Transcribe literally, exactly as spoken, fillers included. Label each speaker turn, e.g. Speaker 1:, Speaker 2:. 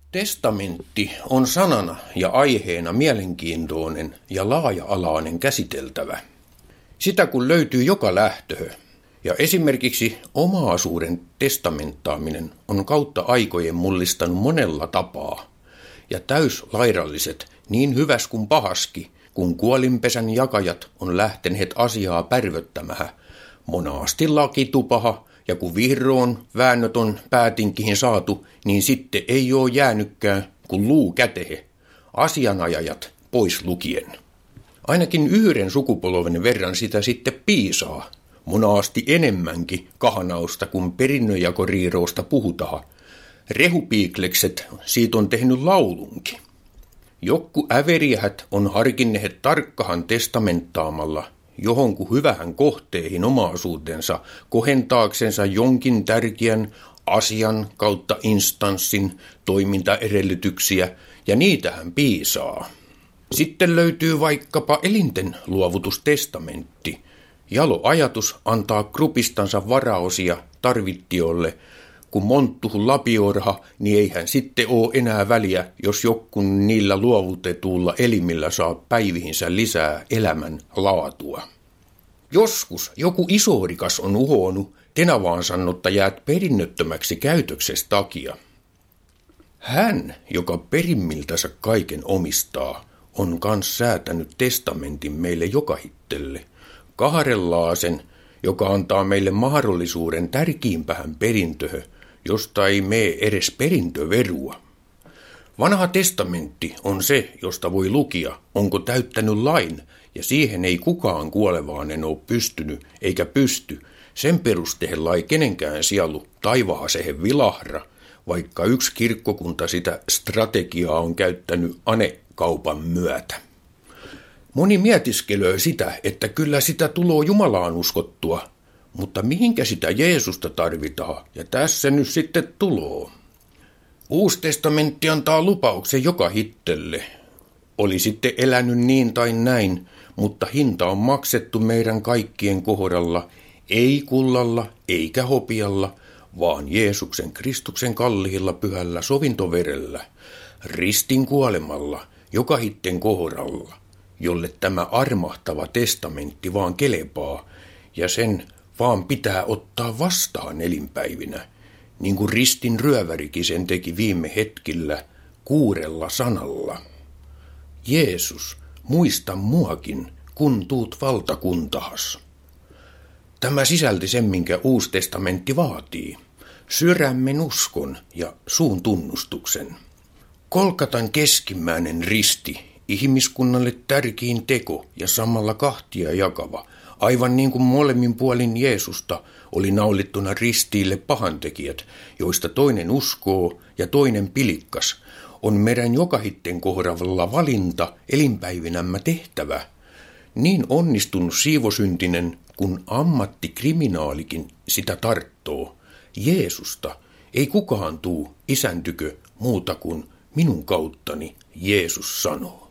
Speaker 1: Testamentti on sanana ja aiheena mielenkiintoinen ja laaja-alainen käsiteltävä. Sitä kun löytyy joka lähtöhö. Ja esimerkiksi omaisuuden testamenttaaminen on kautta aikojen mullistanut monella tapaa. Ja täyslairalliset, niin hyväs kuin pahaski, kun kuolinpesän jakajat on lähteneet asiaa pärvöttämähän, monasti lakitupaha, ja kun vihroon väännöt on päätinkiin saatu, niin sitten ei oo jäänytkään kuin luu kätehe, asianajajat pois lukien. Ainakin yhden sukupolven verran sitä sitten piisaa, monasti enemmänkin kahanausta kuin perinnönjakoriiroosta puhutaha. Rehupiiklekset siitä on tehnyt laulunkin. Jokku äveriähät on harkinneet tarkkahan testamenttaamalla johonku hyvähän kohteihin omaisuutensa kohentaaksensa jonkin tärkeän asian kautta instanssin toimintaedellytyksiä, ja niitähän piisaa. Sitten löytyy vaikkapa elinten luovutustestamentti. Jalo ajatus antaa krupistansa varaosia tarvittiolle, kun monttuhun lapiorha, niin eihän sitten oo enää väliä, jos jokkun niillä luovutetuilla elimillä saa päivihinsä lisää elämän laatua. Joskus joku isorikas on uhonut tenavaan sannotta jäät perinnöttömäksi käytöksestä takia. Hän, joka perimmiltänsä kaiken omistaa, on kans säätänyt testamentin meille jokahittelle, kaharellaasen, joka antaa meille mahdollisuuden tärkiimpähän perintöhö, josta ei mene edes perintöverua. Vanha testamentti on se, josta voi lukia, onko täyttänyt lain, ja siihen ei kukaan kuolevaanen ole pystynyt eikä pysty. Sen perusteella ei kenenkään sielu taivahasehen vilahra, vaikka yksi kirkkokunta sitä strategiaa on käyttänyt anekaupan myötä. Moni mietiskelöö sitä, että kyllä sitä tuloo Jumalaan uskottua, mutta mihinkä sitä Jeesusta tarvitaan, ja tässä nyt sitten tuloo. Uusi testamentti antaa lupauksen joka hittelle. Oli sitten elänyt niin tai näin, mutta hinta on maksettu meidän kaikkien kohdalla, ei kullalla eikä hopialla, vaan Jeesuksen Kristuksen kalliilla pyhällä sovintoverellä, ristin kuolemalla, joka hitten kohdalla, jolle tämä armahtava testamentti vaan kelepaa, ja sen vaan pitää ottaa vastaan elinpäivinä, niin kuin ristin ryövärikin sen teki viime hetkillä kuurella sanalla. Jeesus, muista muakin, kun tuut valtakuntahas. Tämä sisälti sen, minkä Uusi testamentti vaatii. Sydämen uskon ja suun tunnustuksen. Kolkatan keskimmäinen risti, ihmiskunnalle tärkein teko ja samalla kahtia jakava, aivan niin kuin molemmin puolin Jeesusta oli naulittuna ristiille pahantekijät, joista toinen uskoo ja toinen pilikkas, on meidän jokahitten kohdalla valinta elinpäivinämme tehtävä. Niin onnistunut siivosyntinen, kun ammattikriminaalikin sitä tarttoo. Jeesusta ei kukaan tuu isän tykö muuta kuin minun kauttani, Jeesus sanoo.